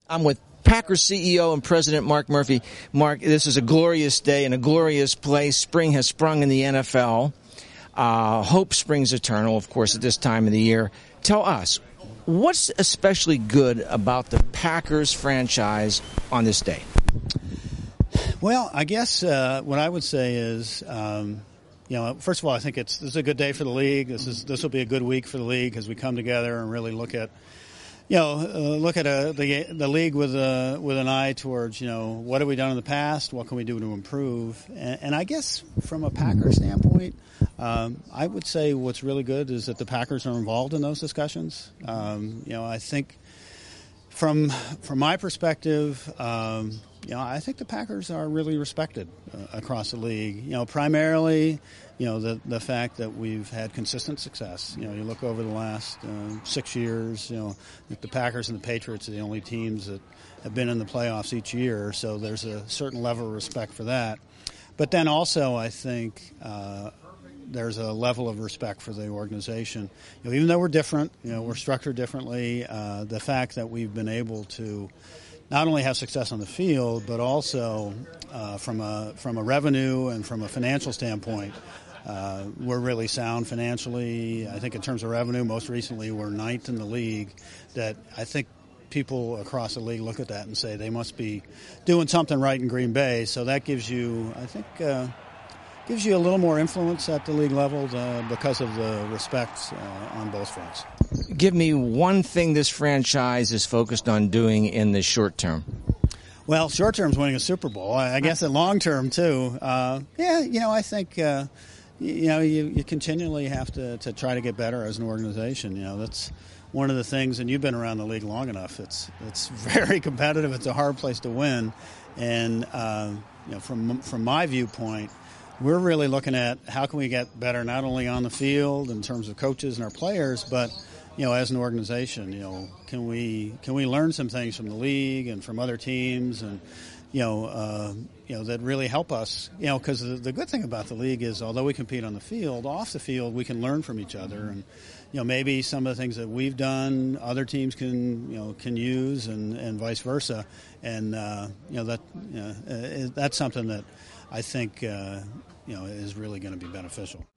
I'm with Packers CEO and President Mark Murphy. Mark, this is a glorious day in a glorious place. Spring has sprung in the NFL. Hope springs eternal, of course, at this time of the year. Tell us, what's especially good about the Packers franchise on this day? Well, I guess what I would say is, first of all, I think this is a good day for the league. This will be a good week for the league as we come together and really look at the league with an eye towards, what have we done in the past? What can we do to improve? And I guess from a Packers standpoint, I would say what's really good is that the Packers are involved in those discussions. I think from my perspective, I think the Packers are really respected across the league. Primarily, the fact that we've had consistent success. You look over the last 6 years, the Packers and the Patriots are the only teams that have been in the playoffs each year, so there's a certain level of respect for that. But then also, I think there's a level of respect for the organization. Even though we're different, we're structured differently, the fact that we've been able to not only have success on the field, but also from a revenue and from a financial standpoint, we're really sound financially. I think in terms of revenue, most recently we're ninth in the league. That I think people across the league look at that and say they must be doing something right in Green Bay. So that gives you, I think, gives you a little more influence at the league level because of the respect on both fronts. Give me one thing this franchise is focused on doing in the short term. Well, short term is winning a Super Bowl. I guess at long term too. I think you continually have to try to get better as an organization. That's one of the things. And you've been around the league long enough. It's very competitive. It's a hard place to win. And from my viewpoint, we're really looking at how can we get better not only on the field in terms of coaches and our players, but as an organization, can we learn some things from the league and from other teams, and that really help us. Because the good thing about the league is, although we compete on the field, off the field we can learn from each other, and maybe some of the things that we've done, other teams can use, and vice versa, and that's something that I think is really going to be beneficial.